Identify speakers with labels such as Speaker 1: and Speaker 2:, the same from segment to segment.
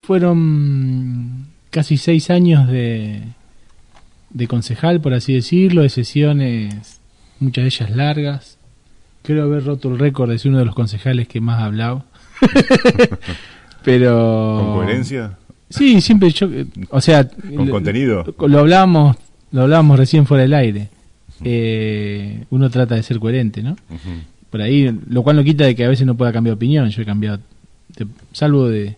Speaker 1: Fueron casi 6 años de concejal, por así decirlo, de sesiones, muchas de ellas largas. Creo haber roto el récord de ser uno de los concejales que más ha hablado. Pero
Speaker 2: ¿Con coherencia?
Speaker 1: Sí, siempre yo, o sea,
Speaker 2: ¿Con contenido?
Speaker 1: Lo hablábamos recién fuera del aire. Uno trata de ser coherente, ¿no?
Speaker 2: Uh-huh.
Speaker 1: Por ahí, lo cual no quita de que a veces no pueda cambiar opinión. Yo he cambiado, salvo de...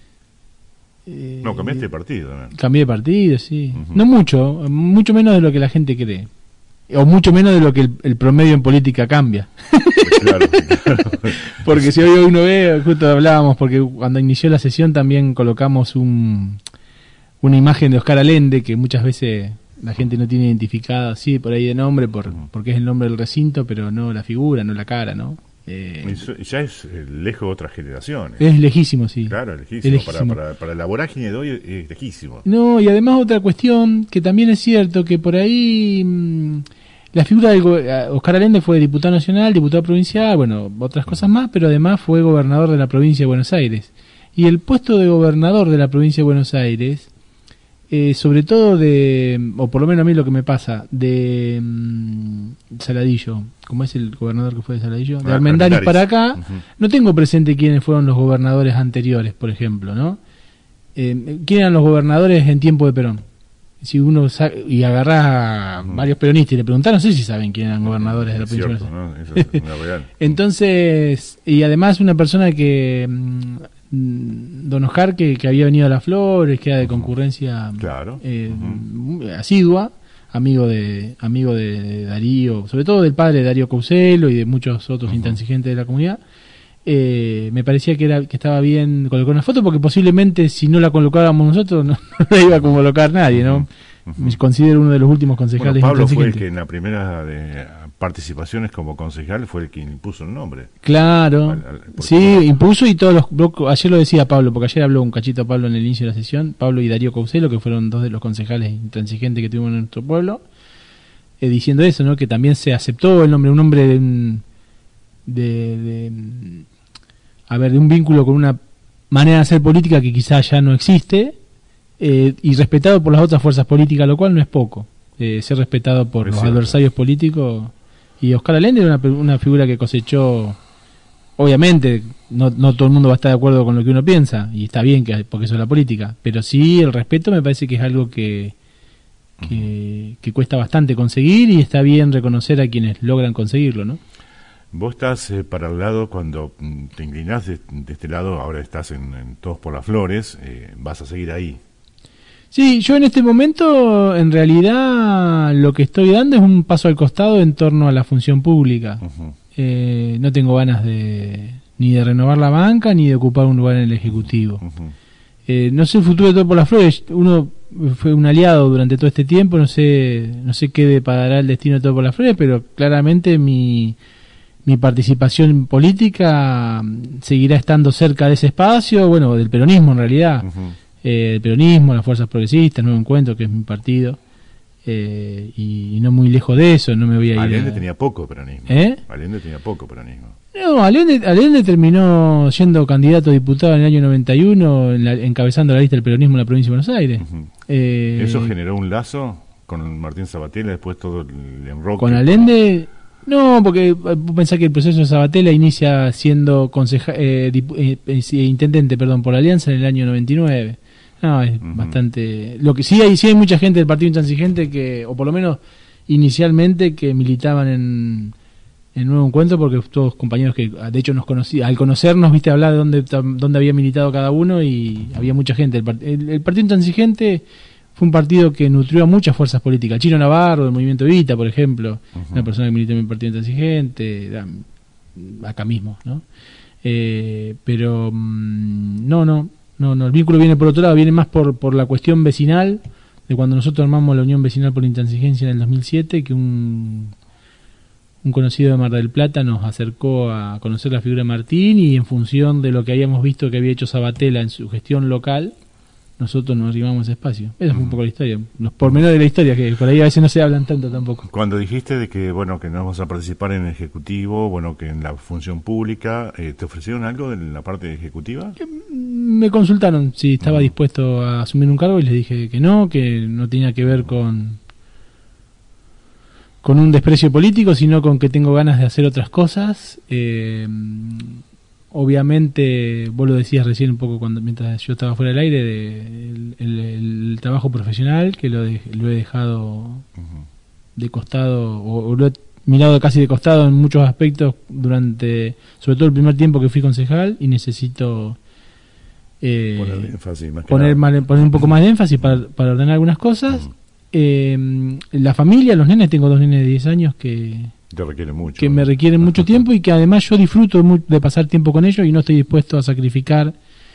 Speaker 2: no, cambiaste de partido, ¿no?
Speaker 1: Cambié de partido, sí.
Speaker 2: Uh-huh.
Speaker 1: No mucho menos de lo que la gente cree. O mucho menos de lo que el promedio en política cambia.
Speaker 2: Claro.
Speaker 1: Porque si hoy uno ve, justo hablábamos, porque cuando inició la sesión también colocamos una imagen de Oscar Allende, que muchas veces la gente no tiene identificada así por ahí de nombre, porque es el nombre del recinto, pero no la figura, no la cara, ¿no?
Speaker 2: Ya es lejos de otras generaciones.
Speaker 1: Es lejísimo, sí.
Speaker 2: Claro, lejísimo.
Speaker 1: Es lejísimo.
Speaker 2: Para la vorágine de hoy es lejísimo.
Speaker 1: No, y además otra cuestión, que también es cierto, que por ahí la figura de Oscar Allende fue diputado nacional, diputado provincial, bueno, otras cosas más, pero además fue gobernador de la provincia de Buenos Aires. Y el puesto de gobernador de la provincia de Buenos Aires, sobre todo o por lo menos a mí lo que me pasa, de Saladillo, ¿cómo es el gobernador que fue de Saladillo? De Armendáriz para acá, no tengo presente quiénes fueron los gobernadores anteriores, por ejemplo, ¿no? ¿Quiénes eran los gobernadores en tiempo de Perón? Si uno y agarrás a varios peronistas y le preguntás, no sé si saben quiénes eran gobernadores de la provincia de Buenos Aires.
Speaker 2: ¿No? Eso es una real.
Speaker 1: Entonces, y además una persona que... Don Oscar, que había venido a Las Flores, que era de concurrencia, claro, asidua, amigo de Darío, sobre todo del padre de Darío Couselo y de muchos otros intransigentes de la comunidad. Me parecía que estaba bien colocar una foto, porque posiblemente si no la colocáramos nosotros no la iba a colocar nadie, ¿no? Me considero uno de los últimos concejales.
Speaker 2: Bueno, Pablo fue el que en la primera participaciones como concejal fue el que impuso el nombre.
Speaker 1: Claro, sí, impuso, y todos ayer lo decía Pablo, porque ayer habló un cachito Pablo en el inicio de la sesión, Pablo y Darío Couselo, que fueron dos de los concejales intransigentes que tuvimos en nuestro pueblo, diciendo eso, ¿no? Que también se aceptó el nombre, un nombre de un vínculo con una manera de hacer política que quizás ya no existe, y respetado por las otras fuerzas políticas, lo cual no es poco, ser respetado por los adversarios políticos. Y Oscar Allende era una figura que cosechó, obviamente no todo el mundo va a estar de acuerdo con lo que uno piensa, y está bien, porque eso es la política, pero sí el respeto me parece que es algo que cuesta bastante conseguir, y está bien reconocer a quienes logran conseguirlo, ¿no?
Speaker 2: Vos estás para el lado, cuando te inclinás de este lado, ahora estás en Todos por las Flores, vas a seguir ahí.
Speaker 1: Sí, yo en este momento, en realidad, lo que estoy dando es un paso al costado en torno a la función pública. No tengo ganas ni de renovar la banca, ni de ocupar un lugar en el Ejecutivo. No sé el futuro de Todo por las Flores. Uno fue un aliado durante todo este tiempo, no sé qué deparará el destino de Todo por las Flores, pero claramente mi participación política seguirá estando cerca de ese espacio, bueno, del peronismo en realidad. El peronismo, las fuerzas progresistas, Nuevo Encuentro, que es mi partido, y no muy lejos de eso, no me voy a ir.
Speaker 2: Allende tenía poco peronismo. Allende tenía poco peronismo.
Speaker 1: No, Allende terminó siendo candidato a diputado en el año 91, encabezando la lista del peronismo en la provincia de Buenos Aires.
Speaker 2: ¿Eso generó un lazo con Martín Sabatella, después todo el enroque?
Speaker 1: Con Allende... No, porque pensá que el proceso de Sabatella inicia siendo intendente, por la Alianza en el año 99. No, es bastante... Lo que sí hay mucha gente del Partido Intransigente que, o por lo menos inicialmente, que militaban en Nuevo Encuentro, porque todos compañeros que de hecho nos conocían, al conocernos, viste, hablar de dónde había militado cada uno, y había mucha gente. El Partido Intransigente fue un partido que nutrió a muchas fuerzas políticas. Chino Navarro, del Movimiento Evita, por ejemplo, una persona que militó en el Partido Intransigente, acá mismo, ¿no? Pero no, el vínculo viene por otro lado, viene más por la cuestión vecinal, de cuando nosotros armamos la Unión Vecinal por la Intransigencia en el 2007, que un conocido de Mar del Plata nos acercó a conocer la figura de Martín, y en función de lo que habíamos visto que había hecho Sabatella en su gestión local, nosotros nos arribamos a ese espacio. Esa fue un poco la historia, los pormenores de la historia, que por ahí a veces no se hablan tanto tampoco.
Speaker 2: Cuando dijiste de que, bueno, que no vamos a participar en el Ejecutivo, bueno, que en la función pública, ¿te ofrecieron algo en la parte ejecutiva?
Speaker 1: Me consultaron si estaba dispuesto a asumir un cargo y les dije que no tenía que ver con un desprecio político, sino con que tengo ganas de hacer otras cosas. Obviamente, vos lo decías recién un poco mientras yo estaba fuera del aire, el trabajo profesional, que lo he dejado de costado, o lo he mirado casi de costado en muchos aspectos durante, sobre todo el primer tiempo que fui concejal, y necesito poner un poco más de énfasis para ordenar algunas cosas. La familia, los nenes, tengo 2 nenes de 10 años que me requieren mucho tiempo, y que además yo disfruto de pasar tiempo con ellos, y no estoy dispuesto a sacrificar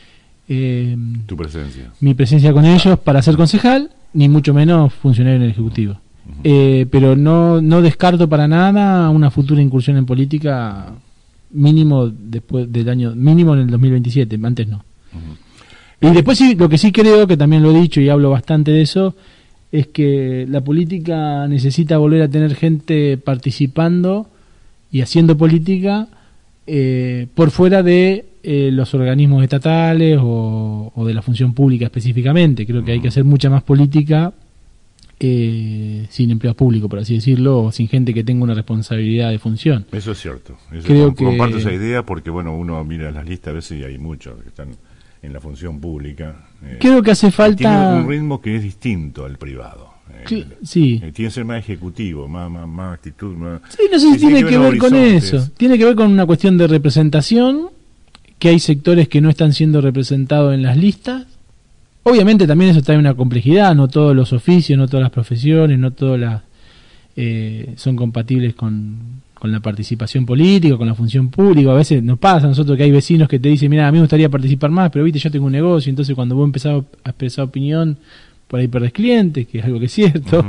Speaker 1: mi presencia con ellos para ser concejal, ni mucho menos funcionario en el Ejecutivo. Pero no descarto para nada una futura incursión en política, mínimo después del mínimo en el 2027, antes no. Y después sí, lo que sí creo, que también lo he dicho y hablo bastante de eso, es que la política necesita volver a tener gente participando y haciendo política por fuera de los organismos estatales o de la función pública específicamente. Creo que hay que hacer mucha más política sin empleados públicos, por así decirlo, o sin gente que tenga una responsabilidad de función.
Speaker 2: Eso es cierto.
Speaker 1: Creo que
Speaker 2: comparto esa idea, porque bueno, uno mira las listas a veces y hay muchos que están en la función pública.
Speaker 1: Creo que hace falta...
Speaker 2: Tiene un ritmo que es distinto al privado.
Speaker 1: Sí.
Speaker 2: Tiene que ser más ejecutivo, más actitud.
Speaker 1: Sí, no sé si tiene que ver con eso. Tiene que ver con una cuestión de representación, que hay sectores que no están siendo representados en las listas. Obviamente también eso trae una complejidad, no todos los oficios, no todas las profesiones, no todas las son compatibles con la participación política, con la función pública. A veces nos pasa a nosotros que hay vecinos que te dicen, mira, a mí me gustaría participar más, pero viste, yo tengo un negocio, entonces cuando vos empezás a expresar opinión, por ahí perdés clientes, que es algo que es cierto.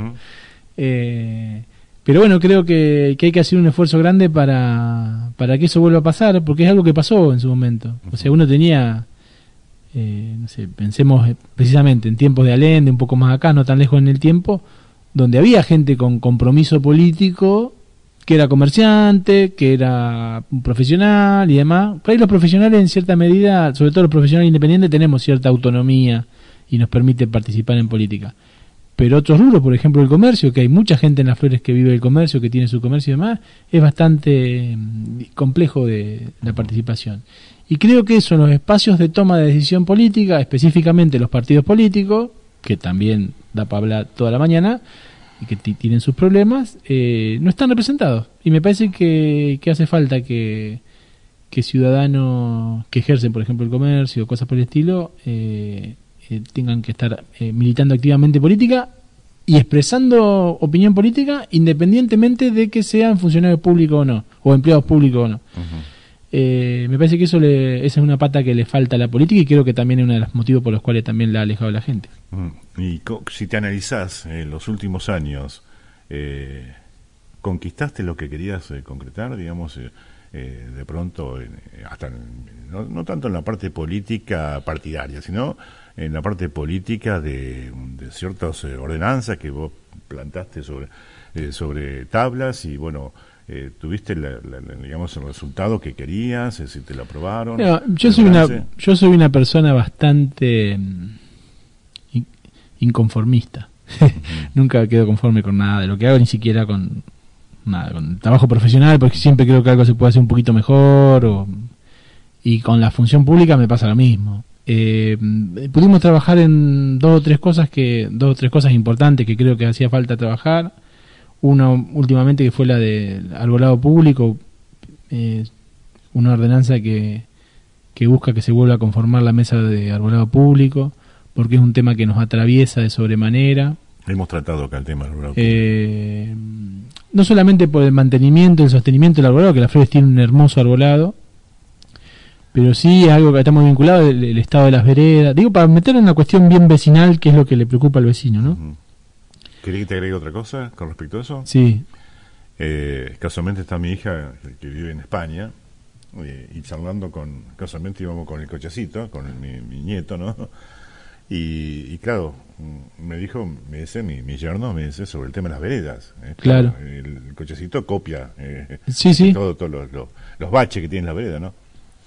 Speaker 1: Pero bueno, creo que hay que hacer un esfuerzo grande para que eso vuelva a pasar, porque es algo que pasó en su momento. O sea, uno tenía, no sé, pensemos precisamente en tiempos de Allende, un poco más acá, no tan lejos en el tiempo, donde había gente con compromiso político, que era comerciante, que era un profesional y demás. Por ahí los profesionales, en cierta medida, sobre todo los profesionales independientes, tenemos cierta autonomía y nos permite participar en política. Pero otros rubros, por ejemplo el comercio, que hay mucha gente en Las Flores que vive del comercio, que tiene su comercio y demás, es bastante complejo de la participación. Y creo que eso, en los espacios de toma de decisión política, específicamente los partidos políticos, que también da para hablar toda la mañana, y que tienen sus problemas, no están representados. Y me parece que hace falta que ciudadanos que ejercen, por ejemplo, el comercio o cosas por el estilo, tengan que estar militando activamente política y expresando opinión política, independientemente de que sean funcionarios públicos o no, o empleados públicos o no. Me parece que esa es una pata que le falta a la política, y creo que también es uno de los motivos por los cuales también la ha alejado la gente.
Speaker 2: Y si te analizás los últimos años, ¿conquistaste lo que querías concretar, digamos, de pronto, hasta no tanto en la parte política partidaria, sino en la parte política de ciertas ordenanzas que vos plantaste sobre tablas, y bueno, tuviste digamos el resultado que querías, si te lo aprobaron?
Speaker 1: No, yo soy una persona bastante inconformista. Nunca quedo conforme con nada de lo que hago, ni siquiera con el trabajo profesional, porque siempre creo que algo se puede hacer un poquito mejor, y con la función pública me pasa lo mismo. Pudimos trabajar en dos o tres cosas importantes que creo que hacía falta trabajar. Una últimamente, que fue la del arbolado público, una ordenanza que busca que se vuelva a conformar la mesa de arbolado público, porque es un tema que nos atraviesa de sobremanera.
Speaker 2: Hemos tratado acá el tema del arbolado público.
Speaker 1: No solamente por el mantenimiento, el sostenimiento del arbolado, que Las Flores tiene un hermoso arbolado, pero sí es algo que está muy vinculado, el estado de las veredas. Digo, para meter en una cuestión bien vecinal, que es lo que le preocupa al vecino, ¿no?
Speaker 2: ¿Querés que te agregue otra cosa con respecto a eso?
Speaker 1: Sí.
Speaker 2: Casualmente está mi hija, que vive en España, y charlando casualmente íbamos con el cochecito, con mi nieto, ¿no? Y claro, me dice mi yerno, me dice sobre el tema de las veredas.
Speaker 1: Claro.
Speaker 2: El cochecito copia
Speaker 1: sí.
Speaker 2: todos los baches que tiene la vereda, ¿no?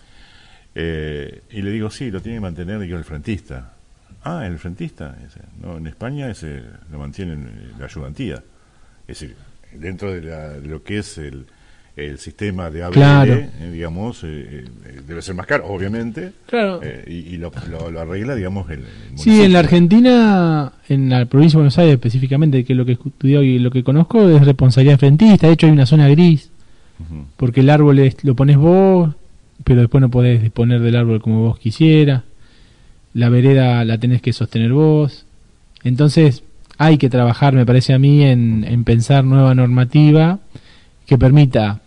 Speaker 2: Y le digo, sí, lo tiene que mantener el frentista. Ah, el frentista. No, en España lo mantienen la ayudantía. Es decir, dentro de lo que es el sistema de ABL,
Speaker 1: claro.
Speaker 2: Digamos, debe ser más caro, obviamente.
Speaker 1: Claro.
Speaker 2: Y lo arregla, digamos, el
Speaker 1: sí, en la Argentina, en la provincia de Buenos Aires específicamente, que es lo que he estudiado y lo que conozco, es responsabilidad frentista. De hecho, hay una zona gris, porque el árbol lo pones vos, pero después no podés disponer del árbol como vos quisieras. La vereda la tenés que sostener vos. Entonces, hay que trabajar, me parece a mí, en pensar nueva normativa que permita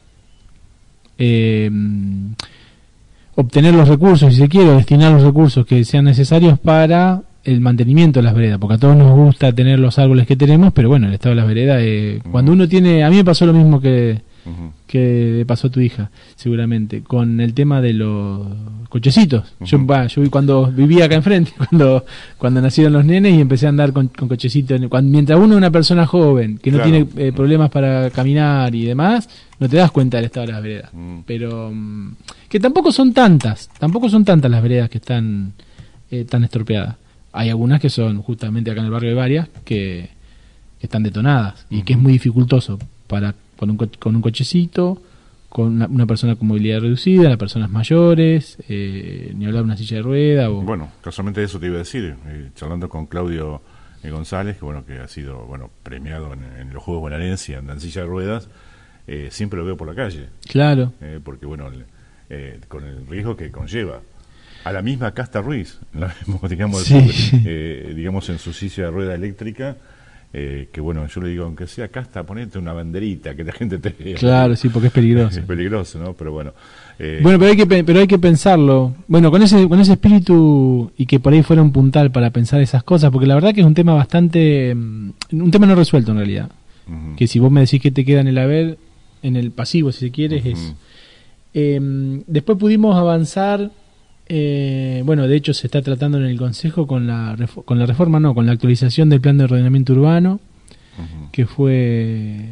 Speaker 1: obtener los recursos, si se quiere, o destinar los recursos que sean necesarios para el mantenimiento de las veredas, porque a todos nos gusta tener los árboles que tenemos, pero bueno, el estado de las veredas, cuando uno tiene, a mí me pasó lo mismo que pasó a tu hija, seguramente, con el tema de los cochecitos. Yo vi cuando vivía acá enfrente, cuando nacieron los nenes, y empecé a andar con cochecitos. Mientras uno es una persona joven, que no tiene problemas para caminar y demás, no te das cuenta del estado de las veredas. Pero que tampoco son tantas las veredas que están tan estropeadas. Hay algunas que son, justamente acá en el barrio de Varias, que están detonadas, y que es muy dificultoso con un cochecito, con una persona con movilidad reducida, las personas mayores, ni hablar de una silla de rueda.
Speaker 2: Bueno, casualmente eso te iba a decir, charlando con Claudio González, que ha sido premiado en los Juegos Bonaerense, anda en silla de ruedas, siempre lo veo por la calle.
Speaker 1: Claro.
Speaker 2: Porque con el riesgo que conlleva. A la misma Casta Ruiz, la vemos, digamos, en su silla de rueda eléctrica. Que yo le digo, aunque sea Casta, ponete una banderita que la gente te vea.
Speaker 1: Claro, sí, porque es peligroso.
Speaker 2: Es peligroso, ¿no? Pero bueno.
Speaker 1: Pero hay que pensarlo. Bueno, con ese espíritu, y que por ahí fuera un puntal para pensar esas cosas, porque la verdad que es un tema un tema no resuelto en realidad. Que si vos me decís que te queda en el haber, en el pasivo, si se quiere, es. Después pudimos avanzar. De hecho se está tratando en el Consejo con la actualización del plan de ordenamiento urbano, que fue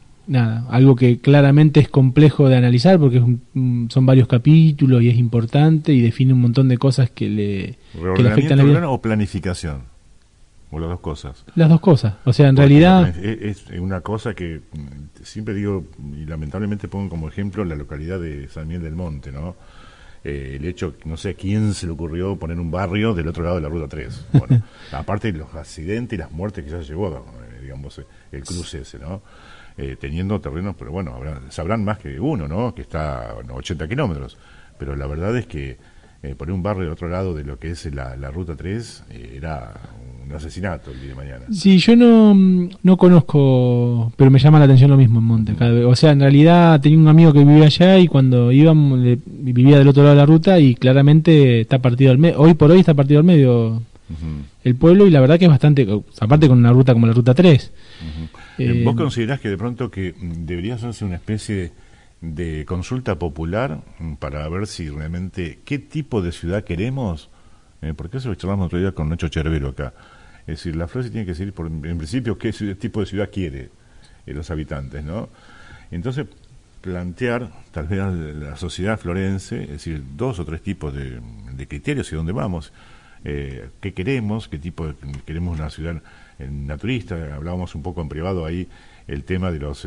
Speaker 1: algo que claramente es complejo de analizar, porque son varios capítulos y es importante y define un montón de cosas que le afectan a la vida.
Speaker 2: ¿O planificación? ¿O las dos cosas?
Speaker 1: Las dos cosas, o sea, en realidad
Speaker 2: es una cosa que siempre digo, y lamentablemente pongo como ejemplo la localidad de San Miguel del Monte, ¿no? El hecho, no sé a quién se le ocurrió poner un barrio del otro lado de la Ruta 3. Bueno, aparte de los accidentes y las muertes que ya llevó, digamos, el cruce ese, ¿no? Teniendo terrenos, pero bueno, sabrán más que uno, ¿no? Que está a 80 kilómetros. Pero la verdad es que poner un barrio del otro lado de lo que es la Ruta 3 era un asesinato el día de mañana.
Speaker 1: Sí, yo no conozco, pero me llama la atención lo mismo en Monte. O sea, en realidad tenía un amigo que vivía allá, y cuando íbamos vivía del otro lado de la ruta, y claramente está partido al medio. Hoy por hoy está partido al medio el pueblo, y la verdad que es bastante, aparte con una ruta como la Ruta 3.
Speaker 2: ¿Vos considerás que de pronto que debería hacerse una especie de consulta popular para ver si realmente qué tipo de ciudad queremos? Porque eso lo charlamos otro día con Nacho Chervero acá. Es decir, la Flor tiene que decir, en principio, qué tipo de ciudad quiere los habitantes, ¿no? Entonces, plantear, tal vez, a la sociedad florense, es decir, 2 o 3 tipos de criterios y dónde vamos, qué queremos, queremos una ciudad naturista. Hablábamos un poco en privado ahí el tema de los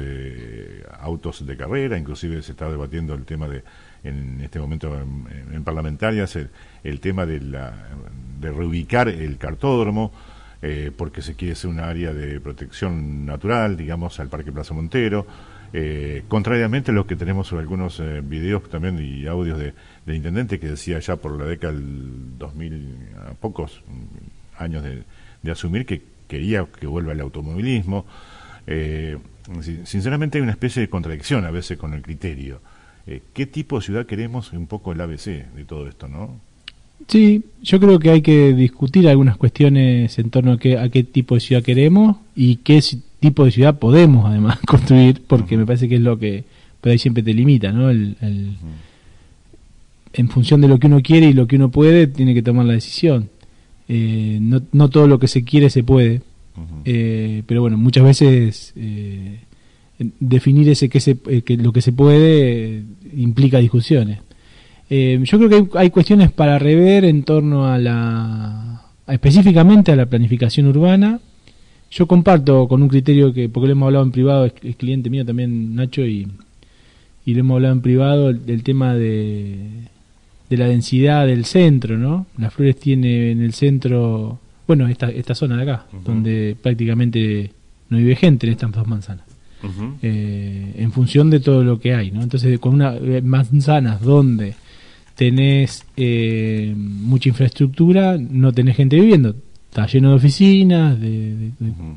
Speaker 2: autos de carrera, inclusive se está debatiendo el tema en este momento en parlamentarias, el tema de reubicar el cartódromo, porque se quiere ser un área de protección natural, digamos, al Parque Plaza Montero, contrariamente a lo que tenemos sobre algunos videos también y audios del intendente, que decía ya por la década del 2000, a pocos años de asumir, que quería que vuelva el automovilismo. Sinceramente hay una especie de contradicción a veces con el criterio. ¿Qué tipo de ciudad queremos? Un poco el ABC de todo esto, ¿no?
Speaker 1: Sí, yo creo que hay que discutir algunas cuestiones en torno a qué tipo de ciudad queremos y qué tipo de ciudad podemos además construir, porque me parece que es lo que por ahí siempre te limita, ¿no? En función de lo que uno quiere y lo que uno puede, tiene que tomar la decisión. no todo lo que se quiere se puede. Pero bueno, muchas veces definir que lo que se puede implica discusiones. Yo creo que hay cuestiones para rever en torno específicamente a la planificación urbana. Yo comparto con un criterio porque lo hemos hablado en privado, es cliente mío también, Nacho, y lo hemos hablado en privado, el tema de la densidad del centro, ¿no? Las Flores tiene en el centro, bueno, esta zona de acá, donde prácticamente no vive gente en estas 2 manzanas, en función de todo lo que hay, ¿no? Entonces, con manzanas donde tenés mucha infraestructura, no tenés gente viviendo, está lleno de oficinas, de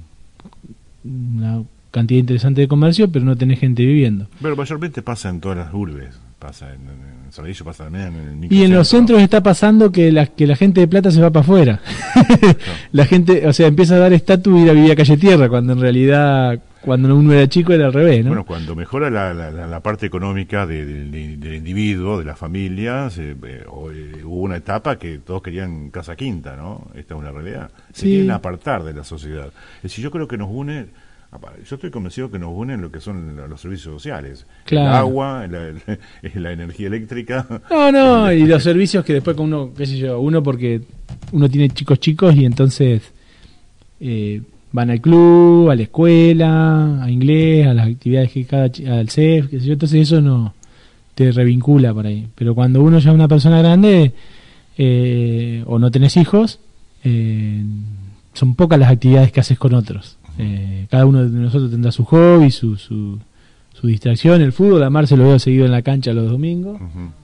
Speaker 1: una cantidad interesante de comercio, pero no tenés gente viviendo.
Speaker 2: Pero mayormente pasa en todas las urbes, pasa en Saladillo, pasa también en el microcentro.
Speaker 1: Y en los centros está pasando que la gente de plata se va para afuera. La gente, o sea, empieza a dar estatus y ir a vivir a Calle Tierra, cuando en realidad, cuando uno era chico, era al revés, ¿no?
Speaker 2: Bueno, cuando mejora la parte económica del individuo, de las familias, hubo una etapa que todos querían casa quinta, ¿no? Esta es una realidad. Se quieren apartar de la sociedad. Es decir, yo creo que nos une... Yo estoy convencido que nos unen lo que son los servicios sociales, claro. El agua, la energía eléctrica.
Speaker 1: No, y los servicios que después con uno, qué sé yo, uno porque uno tiene chicos y entonces van al club, a la escuela, a inglés, a las actividades al CEF, qué sé yo, entonces eso no te revincula por ahí. Pero cuando uno ya es una persona grande o no tenés hijos, son pocas las actividades que haces con otros. Cada uno de nosotros tendrá su hobby, su distracción. El fútbol, a Marce lo veo seguido en la cancha los domingos.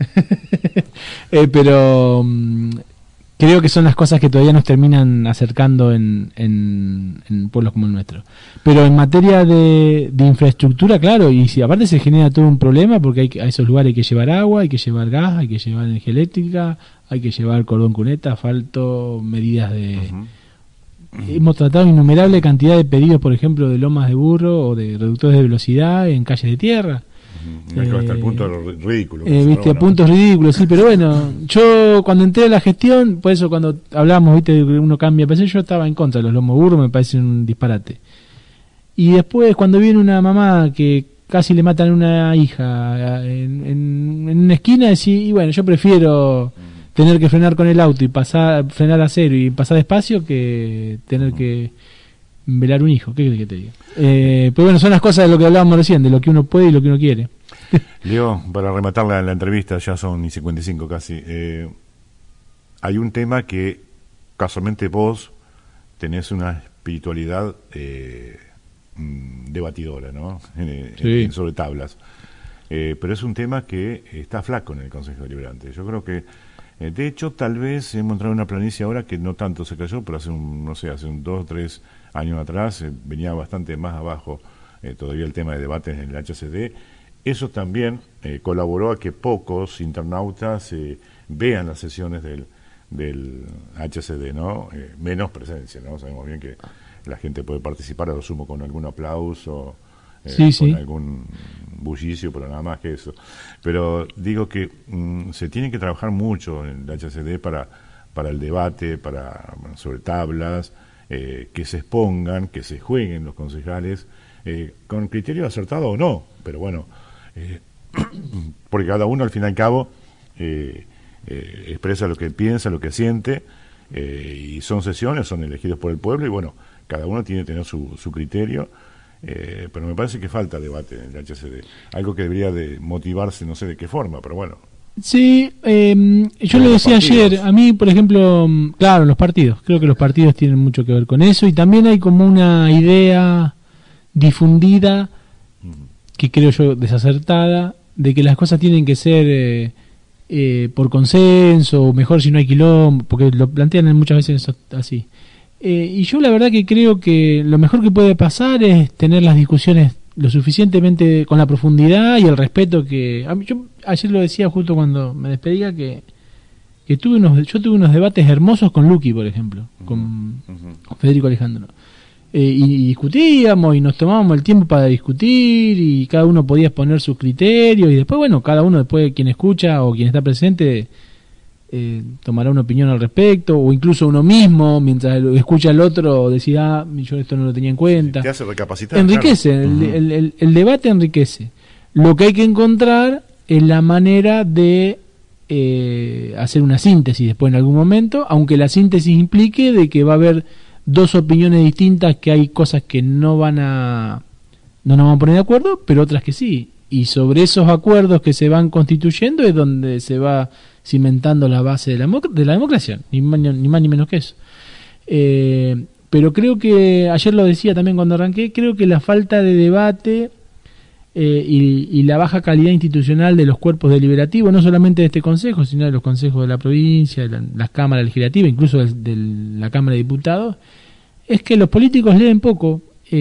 Speaker 1: Pero creo que son las cosas que todavía nos terminan acercando en pueblos como el nuestro. Pero en materia de infraestructura, claro, y si aparte se genera todo un problema, porque a esos lugares hay que llevar agua, hay que llevar gas, hay que llevar energía eléctrica, hay que llevar cordón cuneta, asfalto, medidas de... Hemos tratado innumerable cantidad de pedidos, por ejemplo, de lomas de burro o de reductores de velocidad en calles de tierra.
Speaker 2: Hasta el punto de lo ridículo.
Speaker 1: Viste, a puntos ridículos, sí, pero bueno, yo cuando entré a la gestión, por eso cuando hablamos, viste, de que uno cambia, pensé, yo estaba en contra de los lomos de burro, me parece un disparate. Y después, cuando viene una mamá que casi le matan a una hija en una esquina, y bueno, yo prefiero tener que frenar con el auto y frenar a cero y pasar despacio que tener que velar un hijo. ¿Qué querés que te diga? Pero bueno, son las cosas de lo que hablábamos recién, de lo que uno puede y lo que uno quiere.
Speaker 2: Leo, para rematar la entrevista, ya son y 55 casi, hay un tema que casualmente vos tenés una espiritualidad debatidora, ¿no?
Speaker 1: Sí.
Speaker 2: Sobre tablas. Pero es un tema que está flaco en el Consejo Deliberante. Yo creo que de hecho, tal vez hemos entrado en una planicie ahora que no tanto se cayó, pero hace un 2 o 3 años atrás venía bastante más abajo todavía el tema de debates en el HCD. Eso también colaboró a que pocos internautas vean las sesiones del HCD, ¿no? Menos presencia, ¿no? Sabemos bien que la gente puede participar, a lo sumo con algún aplauso, con algún bullicio, pero nada más que eso. Pero digo que se tiene que trabajar mucho en el HCD para el debate, sobre tablas, que se expongan, que se jueguen los concejales, con criterio acertado o no, pero bueno, porque cada uno al fin y al cabo expresa lo que piensa, lo que siente, y son sesiones, son elegidos por el pueblo, y bueno, cada uno tiene que tener su criterio. Pero me parece que falta debate en el HCD, algo que debería de motivarse, no sé de qué forma, pero bueno.
Speaker 1: Sí, yo lo decía ayer, a mí por ejemplo, claro, los partidos, creo que los partidos tienen mucho que ver con eso, y también hay como una idea difundida, que creo yo desacertada, de que las cosas tienen que ser por consenso, o mejor si no hay quilombo, porque lo plantean muchas veces así. Y yo la verdad que creo que lo mejor que puede pasar es tener las discusiones lo suficientemente con la profundidad y el respeto que... yo ayer lo decía justo cuando me despedía que yo tuve unos debates hermosos con Luqui, por ejemplo, con Federico Alejandro. Y discutíamos y nos tomábamos el tiempo para discutir y cada uno podía exponer sus criterios y después, bueno, cada uno después, quien escucha o quien está presente, tomará una opinión al respecto, o incluso uno mismo, mientras escucha al otro, decir, yo esto no lo tenía en cuenta.
Speaker 2: Te hace recapacitar.
Speaker 1: Enriquece,
Speaker 2: claro.
Speaker 1: el debate enriquece. Lo que hay que encontrar es la manera de hacer una síntesis después en algún momento, aunque la síntesis implique de que va a haber dos opiniones distintas, que hay cosas que no nos van a poner de acuerdo, pero otras que sí. Y sobre esos acuerdos que se van constituyendo es donde se va cimentando la base de la democracia, ni más ni menos que eso. Pero creo que, ayer lo decía también cuando arranqué, creo que la falta de debate y la baja calidad institucional de los cuerpos deliberativos, no solamente de este Consejo, sino de los consejos de la provincia, de las cámaras legislativas, incluso de la Cámara de Diputados, es que los políticos leen poco,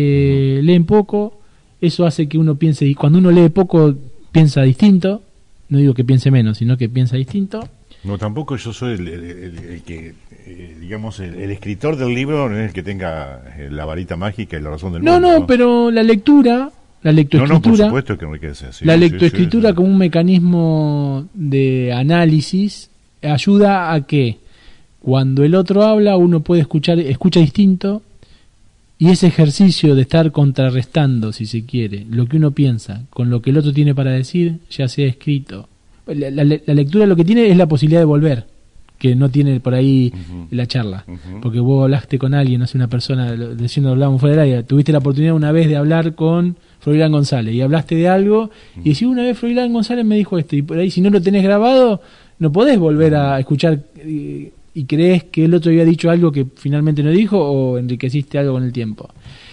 Speaker 1: eso hace que uno piense, y cuando uno lee poco piensa distinto, no digo que piense menos, sino que piensa distinto.
Speaker 2: No, tampoco yo soy el que, digamos, el escritor del libro no es el que tenga la varita mágica y la razón del mundo.
Speaker 1: No, pero la lectoescritura,
Speaker 2: no, por supuesto que enriquece. Sí,
Speaker 1: la lectoescritura sí. Como un mecanismo de análisis ayuda a que cuando el otro habla uno puede escucha distinto, y ese ejercicio de estar contrarrestando, si se quiere, lo que uno piensa con lo que el otro tiene para decir, ya sea escrito. La lectura lo que tiene es la posibilidad de volver, que no tiene por ahí la charla. Porque vos hablaste con alguien, no sé, una persona, hablábamos fuera del área, tuviste la oportunidad una vez de hablar con Froilán González y hablaste de algo y decís, una vez Froilán González me dijo esto, y por ahí si no lo tenés grabado no podés volver a escuchar y crees que el otro había dicho algo que finalmente no dijo, o enriqueciste algo con el tiempo.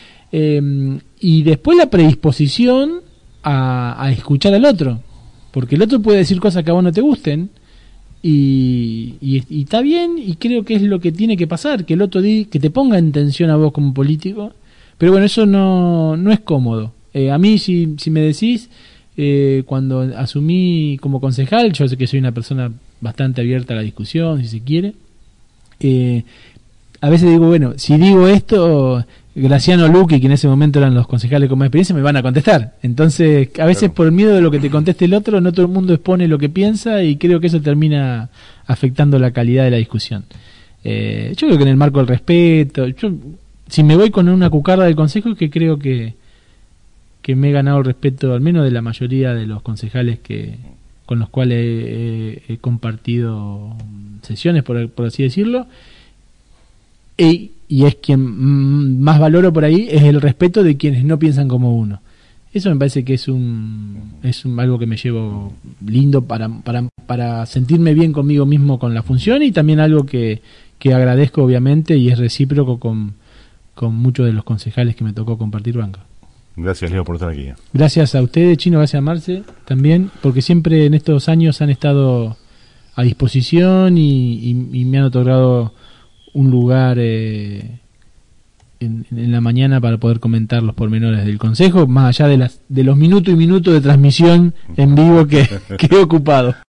Speaker 1: Y después la predisposición a escuchar al otro, porque el otro puede decir cosas que a vos no te gusten, y está bien, y creo que es lo que tiene que pasar, que el otro que te ponga en tensión a vos como político, pero bueno, eso no es cómodo. A mí, si me decís, cuando asumí como concejal, yo sé que soy una persona bastante abierta a la discusión, si se quiere. A veces digo, bueno, si digo esto, Graciano Luque, que en ese momento eran los concejales con más experiencia, me van a contestar. Entonces, a veces por el miedo de lo que te conteste el otro, no todo el mundo expone lo que piensa, y creo que eso termina afectando la calidad de la discusión. Yo creo que en el marco del respeto, si me voy con una cucarda del consejo, es que creo que me he ganado el respeto, al menos de la mayoría de los concejales con los cuales he compartido sesiones, por así decirlo, y es quien más valoro por ahí, es el respeto de quienes no piensan como uno. Eso me parece que es algo que me llevo lindo para sentirme bien conmigo mismo con la función, y también algo que agradezco obviamente, y es recíproco con muchos de los concejales que me tocó compartir banca.
Speaker 2: Gracias, Leo, por estar aquí.
Speaker 1: Gracias a ustedes, Chino, gracias a Marce también, porque siempre en estos años han estado a disposición y me han otorgado un lugar en la mañana para poder comentar los pormenores del consejo, más allá de los minutos y minutos de transmisión en vivo que he ocupado.